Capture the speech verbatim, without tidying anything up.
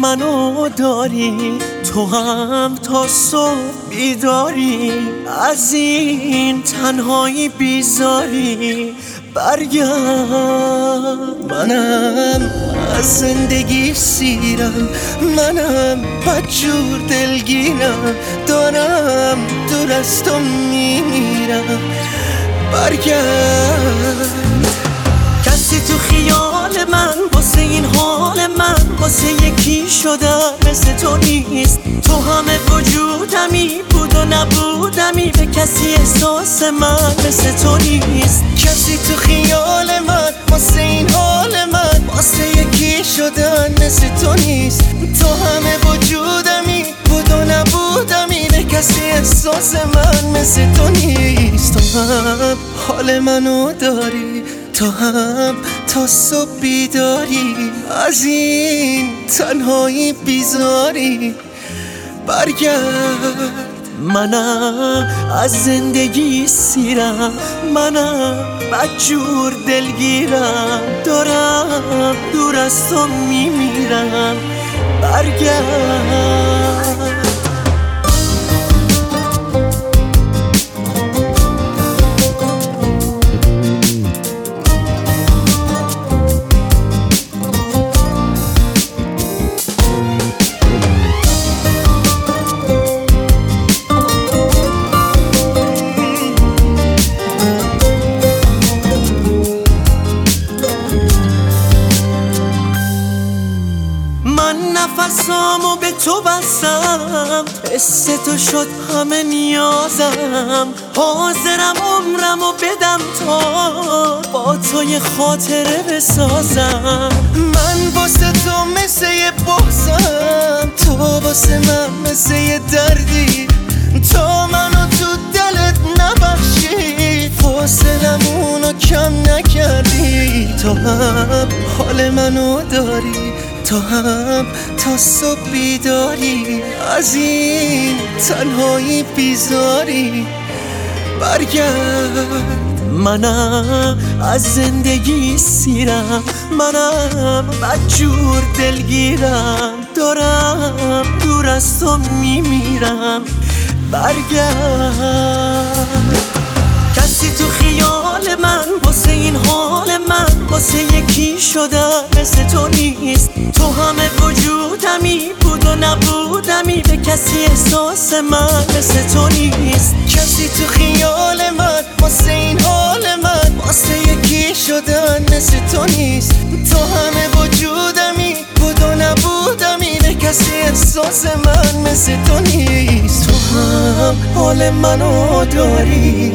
منو داری، تو هم تا صبح بیداری، از این تنهایی بیزاری برگرد. منم از زندگی سیرم، منم بدجور دلگیرم، دارم دور از تو میمیرم برگرد. کسی تو خیال من واسه این حال من، واسه یکی شدن مثل تو نیست. تو همه وجودمی بود و نبودمی، به کسی احساس من مثل تو نیست. کسی تو خیال من واسه این حال من، واسه یکی شدن مثل تو نیست. تو همه وجودمی بود و نبودمی، به کسی احساس من مثل تو نیست. تو هم حال منو داری، تو هم تا صبح بیداری، از این تنهایی بیزاری برگرد. منم از زندگی سیرم، منم بدجور دلگیرم، دارم دور از تو میمیرم برگرد. نفسامو به تو بستم، حس تو شد همه نیازم، حاضرم عمرمو بدم تا با تو یه خاطره بسازم. من واسه تو مثل یه بحثم، تو واسه من مثل یه دردی، تو منو تو دلت نبخشی، فاصلمونو کم نکردی. تو هم حال منو داری، تو هم تا صبح بیداری، از این تنهایی بیزاری برگرد. منم از زندگی سیرم، منم بدجور دلگیرم، دارم دور از تو میمیرم برگرد. کسی تو خیال من واسه این حال من، واسه یکی شدن مثل تو نیست. تو همه وجودمی بود و نبودمی، به کسی احساس من مثل تو نیست. کسی تو خیال من واسه این حال من، واسه یکی شدن مثل تو نیست. تو همه وجودمی بود و نبودمی، به کسی احساس من مثل تو نیست. تو هم حال منو داری،